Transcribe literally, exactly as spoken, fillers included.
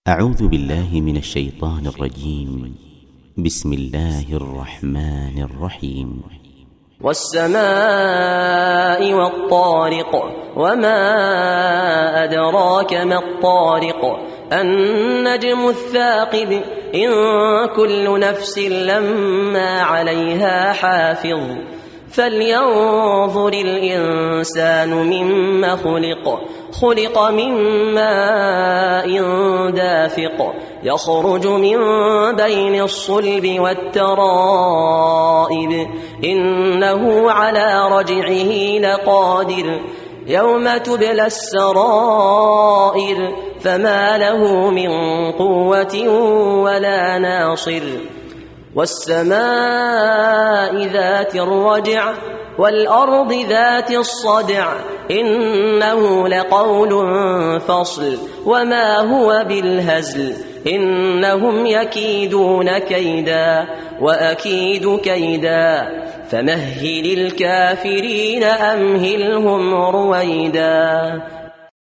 أعوذ بالله من الشيطان الرجيم. بسم الله الرحمن الرحيم. والسماء والطارق وما أدراك ما الطارق النجم الثاقب إن كل نفس لما عليها حافظ فلينظر الإنسان مما خلق خلق من ماء دافق يخرج من بين الصلب والترائب إنه على رجعه لقادر يوم تبلى السرائر فما له من قوة ولا ناصر والسماء ذات الرجع والأرض ذات الصدع إنه لقول فصل وما هو بالهزل إنهم يكيدون كيدا وأكيد كيدا فمهل الكافرين أمهلهم رويدا.